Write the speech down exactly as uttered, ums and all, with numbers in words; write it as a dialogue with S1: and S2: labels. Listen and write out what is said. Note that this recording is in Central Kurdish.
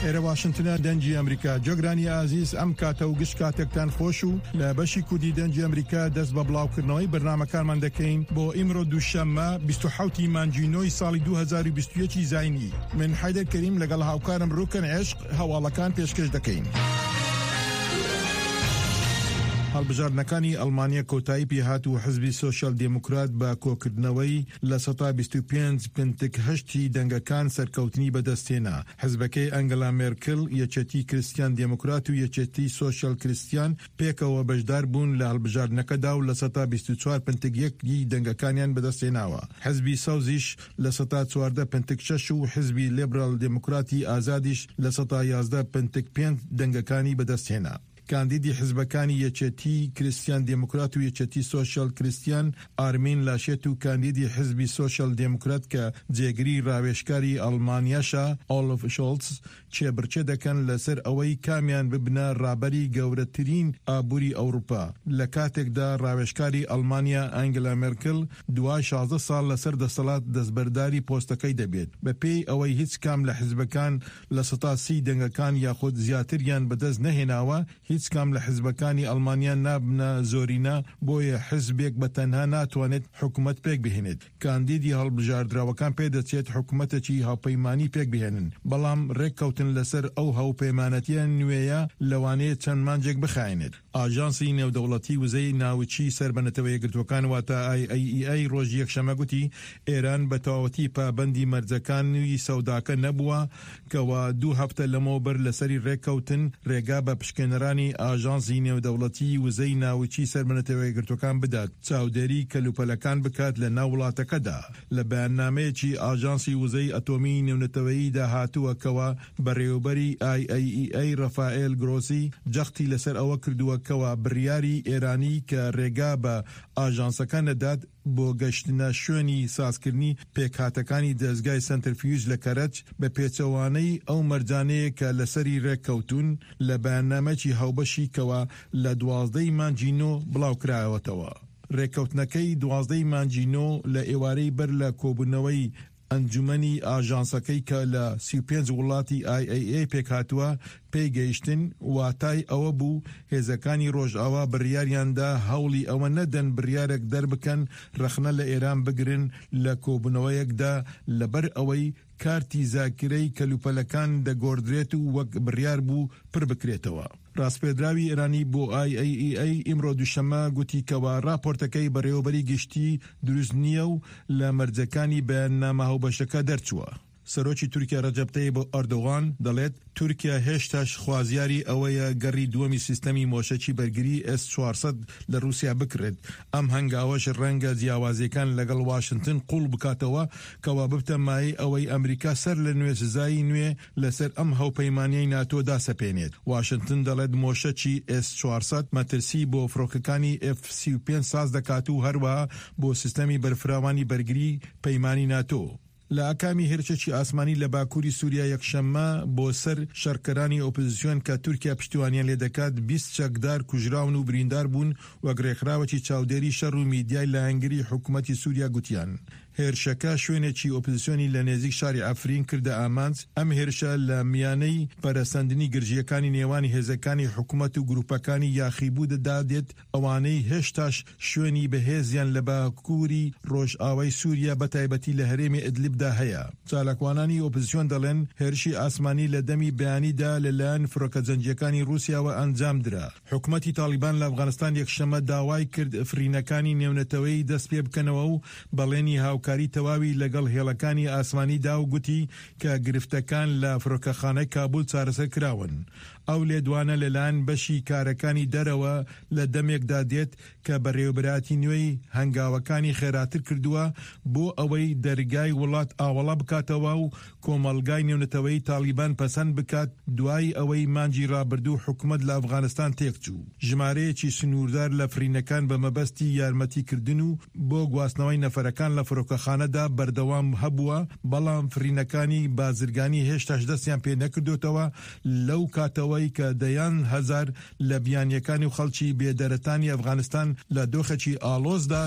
S1: ئێرە واشنتنە دەنجی ئەمریکا. جۆگرانی ئازیز ئەم کاتە و گشت کاتێکتان خۆش و لە بەشی کوردی دەنجی ئەمریکا دەست بە بڵاوکردنەوەی بەرنامەکانمان دەکەین بۆ ئیمڕۆ دووشەممە بیست و حەوتی مانجینۆی ساڵی دوو هەزار و بیست و یەک زاینی. من حەیدەر کەریم لەگەڵ هاوکارم ڕوکن عێشق هەواڵەکان پێشکەش دەکەین. هەڵبژاردنەکانی ئەڵمانیا کۆتایی پێهات و حزبی سۆشیال دموکرات بە کۆکردنەوەی لە سەدا بیست و پێنج پنتک هەشتی دەنگەکان سەرکەوتنی بەدەستێنا. حزبەکەی ئەنگلا مێرکل، یەکێتی کریستیان دموکرات و یەکێتی سۆشیال کریستیان پێکەوە بەشدار بوون لە هەڵبژاردنەکەدا و لە سەدا بیست و چوار پنتک یەکی دەنگەکانیان بەدەستێناوە. حزبی ساوزیش لە سەدا چواردە پنتک شەش و حزبی لیبرال دموکراتی ئازادیش لە سەدا یازدە پنتک پێنج دەنگەکانی بەدەستهێنا. کاندیدی حزبەکانی یەکێتی کریستیان دموکرات و یەکێتی سۆشیال کریستیان ئارمین لاشێت و کاندیدی حزبی سۆشیال دموکرات کە جێگری ڕاوێژکاری ئەڵمانیاشە ئۆلف شۆڵز چێبرچێ دەکەن لەسەر ئەوەی کامیان ببنە ڕابەری گەورەترین ئابووری ئەوروپا، لە کاتێکدا ڕاوێژکاری ئەڵمانیا ئەنگلا مێرکل دوای شازدە ساڵ لەسەر دەسەڵات دەستبەرداری پۆستەکەی دەبێت. بەپێی ئەوەی هیچ کام لە حزبەکان لە سەدا سی دەنگەکان یاخود زیاتریان بەدەست نەهێناوە، هیچ کام لە حزبەکانی ئەڵمانیا نابنە زۆرینە، بۆیە حزبێک بەتەنها ناتوانێت حکوومەت پێک بهێنێت. کاندیدی هەڵبژاردراوەکان پێدەچێت حکوومەتێکی هاوپەیمانی پێک بهێنن، بەڵام ڕێککەوتن لەسەر ئەو هاوپەیمانەتیە نوێیە لەوانەیە چەند مانجێک بخاینێت. ئاژانسی نێودەوڵەتی وزەی ناوچی سەربەنەتەوە یەکگرتوەکان واتە ئای ئەی ئی ئەی ڕۆژی یەکشەمە گوتی ئێران بە تەواوەتی پابەندی مەرجەکانی سەوداکە نەبووە، کەوا دوو هەفتە لەمەوبەر لەسەری ڕێککەوتن ڕێگا بە پشکنەرانی ئاژانسی نێودەوڵەتی وزەی ناوچی سەربەنەتەوە یەکگرتوەکان بدات چاودێری کەلوپەلەکان بکات لە ناو وڵاتەکەدا. لە بەیاننامەیەکی ئاژانسی وزەی ئەتۆمی نێونەتەوەیی داهاتووە کەوا بەڕێوەبەری ئای ئەی ئی ئەی ڕەفائێل گرۆسی جەختی لەسەر ئەوە کردووە کەوا بڕیاری ئێرانی کە ڕێگا بە ئاژانسەکان دەدات بۆ گەشتنە شوێنی سازکردنی پێکهاتەکانی دەستگای سنترفیوژ لە کەرەچ بە پێچەوانەی ئەو مەرجانەیە کە لەسەری ڕێککەوتون لە بەیاننامەی هاوبەشی کەوا لە دوازدەی مانجینۆ بڵاوکرایەوەتەوە. ڕێککەوتنەکەی دوازدەی مانجینۆ لە ئێوارەی بەر لە کۆبوونەوەی ئەنجومەنی ئاژانسەکەی کە لە سی و پێنج وڵاتی ئای ئەی ئی پێکهاتووە پێی گەیشتن، واتای ئەوە بوو هێزەکانی ڕۆژئاوا بڕیاریاندا هەوڵی ئەوە نەدەن بڕیارێک دەربکەن ڕەخنە لە ئێران بگرن لە کۆبوونەوەیەکدا لەبەر ئەوەی کارتی زاکرەی کەلوپەلەکان دەگۆڕدرێت و وەک بڕیار بوو پڕ بکرێتەوە. ڕاستپێدراوی ئێرانی بۆ ئای ئەی ئی ئەی ئیمڕۆ دووشەممە گوتی کەوا راپۆرتەکەی بەڕێوەبەری گشتی دروست نییە و لە مەرجەکانی بەیاننامە هاوبەشەکە دەرچووە. سەرۆکی تورکیا ڕەجەب تەیب ئەردۆغان دەڵێت تورکیا هێشتاش خوازیاری ئەوەیە گەڕی دووەمی سیستەمی مۆشەکی بەرگری ئێس چوارسەد لە رووسیا بکرێت. ئەم هەنگاوەش ڕەنگە جیاوازیەکان لەگەڵ واشنتن قوڵ بکاتەوە کەوا ببتە مای ئەوەی ئەمریکا سەر لە نوێ سزایی نوێ لەسەر ئەم هەوپەیمانیەی ناتۆ داسەپێنێت. واشنتن دەڵێت مۆشەکی ئێس چوارسەد مەترسی بۆ فڕۆکەکانی ئێف سی و پێنج ساز دەکات و هەروەها بۆ سیستەمی بەرفراوانی بەرگری پەیمانی ناتۆ. لە ئاکامی هێرشێکی ئاسمانی لە باکووری سووریا یەکشەممە بۆ سەر شەڕکەرانی ئۆپۆزیسیۆن کە تورکیا پشتیوانیان لێ دەکات بیست چەکدار کوژراون و بریندار بوون وەک ڕێکخراوەکی چاودێری شەڕ و میدیای لە هەنگری حکوومەتی سووریا گوتیان. هێرشەکە شوێنێکی ئۆپۆزیسیۆنی لە نێزیک شاری ئەفرین کردە ئامانج. ئەم هێرشە لە میانەی پەرەسەندنی گرژیەکانی نێوانی هێزەکانی حکوومەت و گروپەکانی یاخیبوو دەدادێت ئەوانەی هێشتاش شوێنی بەهێزیان لە باکووری ڕۆژئاوای سووریا بەتایبەتی لە هەرێمی ئیدلیبدا هەیە. چالاکوانانی ئۆپۆزیسیۆن دەڵێن هێرشی ئاسمانی لە دەمی بەیانیدا لەلایەن فڕۆکە جەنگیەکانی رووسیاوە ئەنجام درا. حکوومەتی تالیبان لە ئەفغانستان یەکشەممە داوای کرد فرینەکانی نێونەتەوەی دەست پێ بکەنەوە و بەڵێنی هاوکاری تەواوی لەگەڵ هێڵەکانی ئاسمانیدا و گوتی کە گرفتەکان لە فڕۆکەخانەی کابول چارەسەر کراون. ئەو لێدوانە لەلایەن بەشی کارەکانی دەرەوە لە دەمێکدا دێت کە بەڕێوەبەراتی نوێی هەنگاوەکانی خێراتر کردووە بۆ ئەوەی دەرگای وڵات ئاوەڵا بکاتەوە و کۆمەڵگای نێونەتەوەی تالیبان پەسەند بکات دوای ئەوەی مانجی ڕابردوو حکوومەت لە ئەفغانستان تێکچوو. ژمارەیەکی سنووردار لە فرینەکان بە مەبەستی یارمەتیکردن و بۆ گواستنەوەی نەفەرەکان لە فڕۆکەخانەدا بەردەوام هەبووە، بەڵام فرینەکانی بازرگانی هێشتاش دەستیان پێ نەکردوتەوە لەو کاتەوەی کە دەیان هەزار لە بیانیەکانی و خەڵکی بێدەرەتانی ئەفغانستان لە دۆخێکی ئالۆزدا